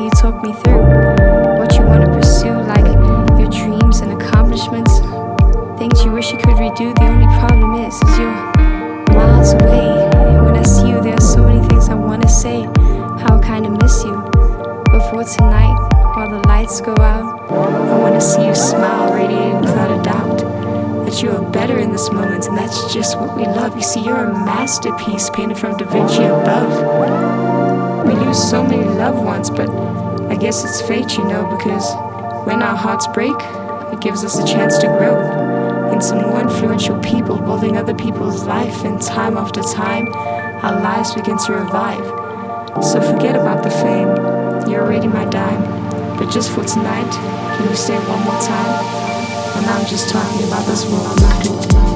you talk me through what you want to pursue, like your dreams and accomplishments, things you wish you could redo. The only problem is you're miles away, and when I see you, there are so many things I want to say, how I kind of miss you. But for tonight, while the lights go out, I want to see you smile, radiating without a doubt that you are better in this moment, and that's just what we love. You see, you're a masterpiece painted from Da Vinci above. We lose so many loved ones, but I guess it's fate, you know, because when our hearts break, it gives us a chance to grow into more influential people, building other people's life, and time after time, our lives begin to revive. So forget about the fame, you're already my dime, but just for tonight, can you stay one more time? And I'm just talking about this world, I'm not